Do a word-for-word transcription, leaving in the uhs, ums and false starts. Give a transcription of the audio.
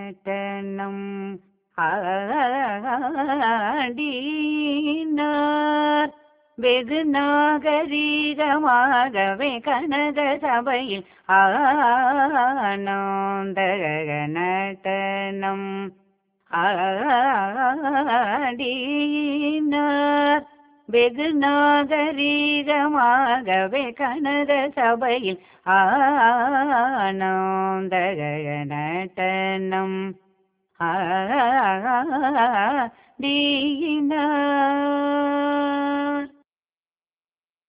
நடனம் ஆடினார். வெகு நாகரீகமாகவே கனக சபையில் ஆனந்த நடனம் ஆடினார். வெகு நாகரீகமாகவே கனக சபையில் ஆனந்த நடனம் ஆடினார்.